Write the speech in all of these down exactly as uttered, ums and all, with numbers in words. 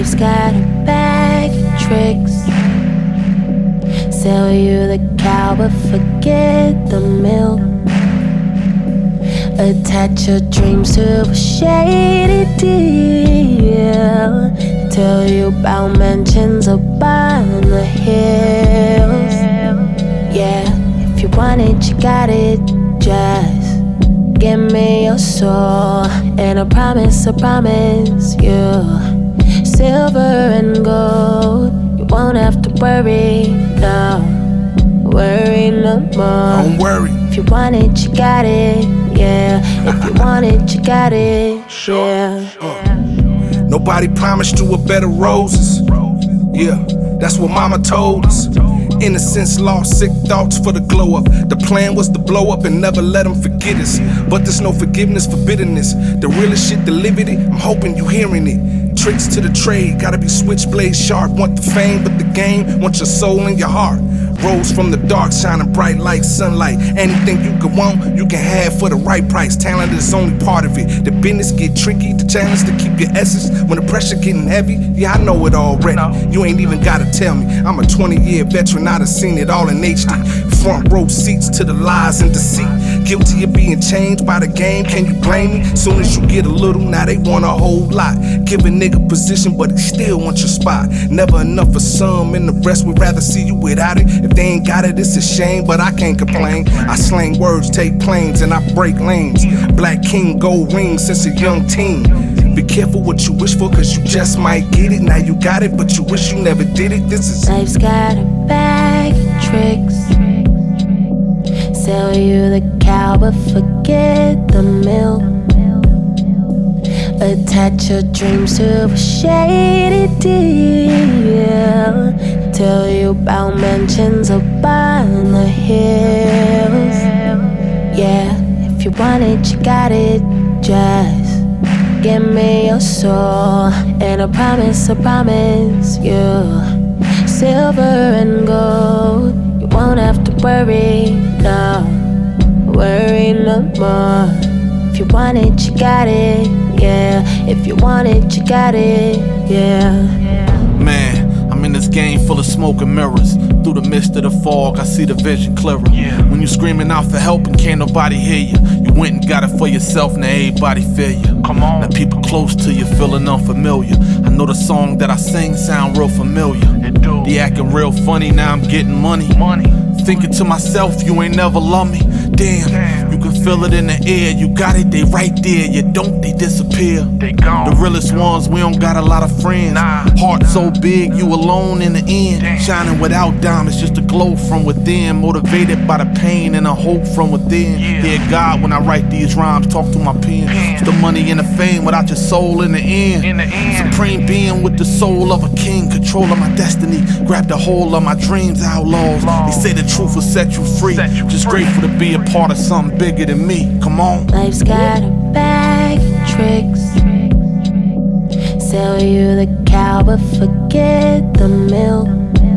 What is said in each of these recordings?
Life's got a bag of tricks. Sell you the cow but forget the milk. Attach your dreams to a shady deal. Tell you about mansions up on the hills. Yeah, if you want it, you got it. Just give me your soul, and I promise, I promise you silver and gold. You won't have to worry, no, worry no more. Don't worry. If you want it, you got it. Yeah, if you want it, you got it. Yeah. Uh, nobody promised you a bed of roses. Yeah, that's what mama told us. Innocence lost, sick thoughts for the glow up. The plan was to blow up and never let them forget us. But there's no forgiveness for bitterness. The realest shit delivered it, I'm hoping you hearing it. Tricks to the trade, gotta be switchblade sharp. Want the fame, but the game, want your soul and your heart. Rose from the dark, shining bright like sunlight. Anything you could want, you can have for the right price. Talent is only part of it. The business get tricky, the challenge to keep your essence. When the pressure getting heavy, yeah, I know it already. You ain't even gotta tell me. I'm a twenty year veteran, I done seen it all in H D. Front row seats to the lies and deceit. Guilty of being changed by the game, can you blame me? Soon as you get a little, now they want a whole lot. Give a nigga position, but he still want your spot. Never enough for some, and the rest would rather see you without it. If they ain't got it, it's a shame, but I can't complain. I slang words, take planes, and I break lanes. Black king, gold ring since a young teen. Be careful what you wish for, cause you just might get it. Now you got it, but you wish you never did it. This is Life's got a bag of tricks. Sell you the cow but forget the milk. Attach your dreams to a shady deal. Tell you about mansions up on the hills. Yeah, if you want it, you got it. Just give me your soul, and I promise, I promise you silver and gold. You won't have to worry, no, worry no more. If you want it, you got it. Yeah, if you want it, you got it. Yeah. Man, I'm in this game full of smoke and mirrors. Through the mist of the fog, I see the vision clearer. Yeah. When you screaming out for help and can't nobody hear you, you went and got it for yourself, now everybody feel you. Come on. Now people close to you feeling unfamiliar. I know the song that I sing sound real familiar. It do. They acting real funny, now I'm getting money. Money. Thinking to myself, you ain't never love me. Damn, Damn, you can feel it in the air. You got it, they right there. You don't, they disappear. They gone. The realest ones, we don't got a lot of friends. Nah, Heart nah. so big, you alone in the end. Damn. Shining without diamonds, just a glow from within. Motivated by the pain and a hope from within. Yeah. Hear God when I write these rhymes, talk to my pen. Damn. It's the money and the fame without your soul in the end. In the end. Supreme being with the soul of a king, control of my destiny. Grab the whole of my dreams, outlaws. They say the truth will set you free. Set you just free. Grateful to be a part of something bigger than me. Come on. Life's got a bag of tricks. Sell you the cow but forget the milk.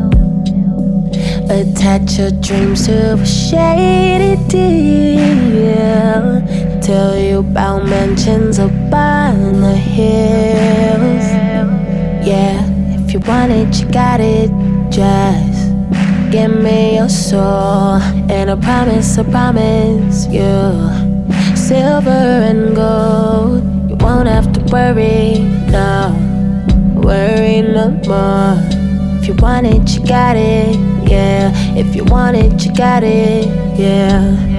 Attach your dreams to a shady deal. Tell you about mansions up on the hills. Yeah, if you want it, you got it. Just give me your soul, and I promise, I promise you silver and gold. You won't have to worry, no, worry no more. If you want it, you got it. Yeah, if you want it, you got it. Yeah.